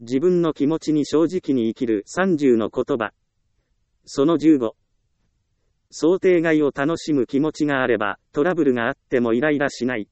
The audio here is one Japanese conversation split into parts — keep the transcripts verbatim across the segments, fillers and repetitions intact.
自分の気持ちに正直に生きるさんじゅうの言葉。そのじゅうご。想定外を楽しむ気持ちがあれば、トラブルがあってもイライラしない。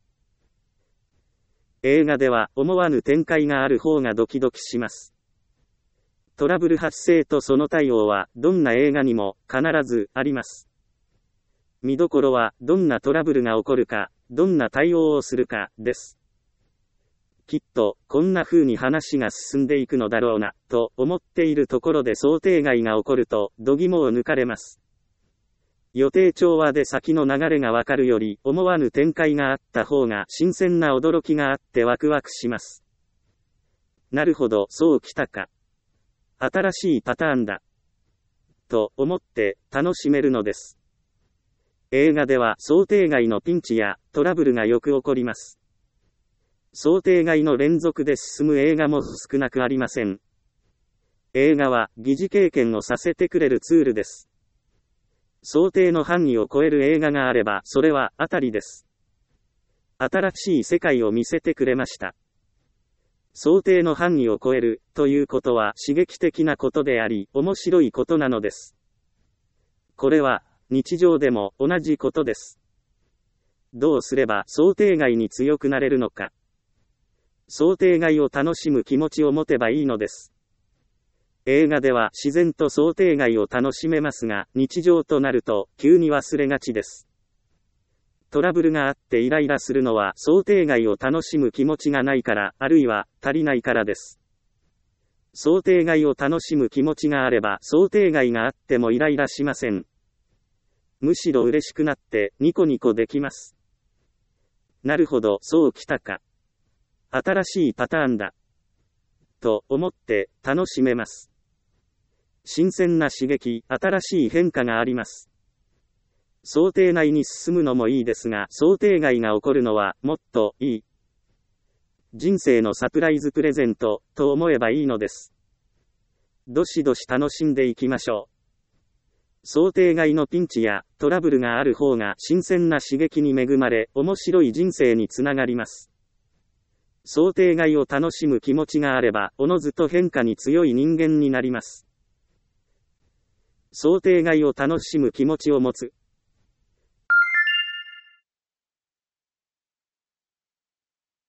映画では思わぬ展開がある方がドキドキします。トラブル発生とその対応はどんな映画にも必ずあります。見どころはどんなトラブルが起こるか、どんな対応をするかです。きっとこんな風に話が進んでいくのだろうなと思っているところで想定外が起こると度肝を抜かれます。予定調和で先の流れがわかるより思わぬ展開があった方が新鮮な驚きがあってワクワクします。なるほど、そうきたか。新しいパターンだ。と思って楽しめるのです。映画では想定外のピンチやトラブルがよく起こります。想定外の連続で進む映画も少なくありません。映画は疑似経験をさせてくれるツールです。想定の範囲を超える映画があればそれは当たりです。新しい世界を見せてくれました。想定の範囲を超えるということは刺激的なことであり面白いことなのです。これは日常でも同じことです。どうすれば想定外に強くなれるのか。想定外を楽しむ気持ちを持てばいいのです。映画では自然と想定外を楽しめますが、日常となると急に忘れがちです。トラブルがあってイライラするのは想定外を楽しむ気持ちがないから、あるいは足りないからです。想定外を楽しむ気持ちがあれば想定外があってもイライラしません。むしろ嬉しくなってニコニコできます。なるほど、そうきたか。新しいパターンだ。と思って楽しめます。新鮮な刺激、新しい変化があります。想定内に進むのもいいですが、想定外が起こるのはもっといい。人生のサプライズプレゼントと思えばいいのです。どしどし楽しんでいきましょう。想定外のピンチやトラブルがある方が新鮮な刺激に恵まれ、面白い人生につながります。想定外を楽しむ気持ちがあれば、おのずと変化に強い人間になります。想定外を楽しむ気持ちを持つ。